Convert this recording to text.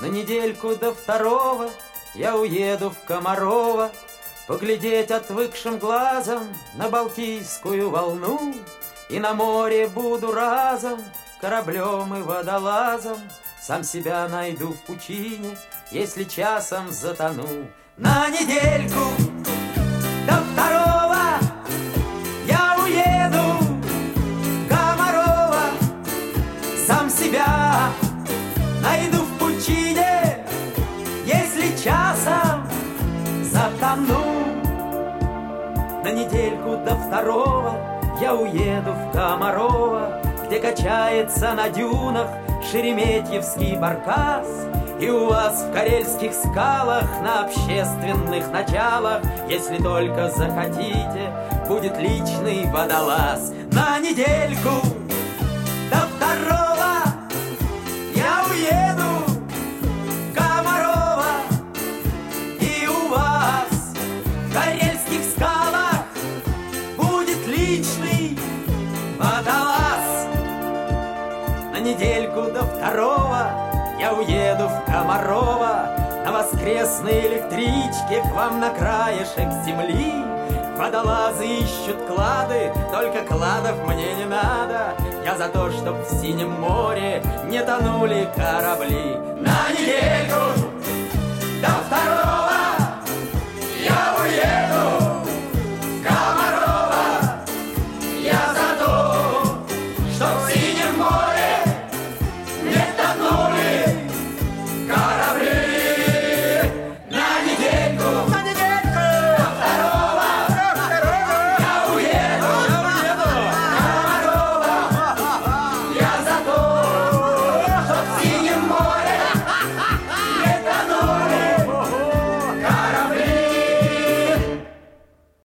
На недельку до второго я уеду в Комарово, поглядеть отвыкшим глазом на Балтийскую волну. И на море буду разом кораблем и водолазом, сам себя найду в пучине, если часом затону. На недельку до второго я уеду в Комарово, сам себя найду в пучине, если часом затону. На недельку до второго я уеду в Комарово, где качается на дюнах шереметьевский баркас. И у вас в карельских скалах на общественных началах, если только захотите, будет личный водолаз. На недельку до второго я уеду в Комарово, и у вас в карельских скалах будет личный водолаз. На недельку до второго я уеду в Комарово, на воскресной электричке к вам на краешек земли. Водолазы ищут клады, только кладов мне не надо. Я за то, чтоб в синем море не тонули корабли. На недельку до второго я уеду в Комарово. Я за то, чтоб в синем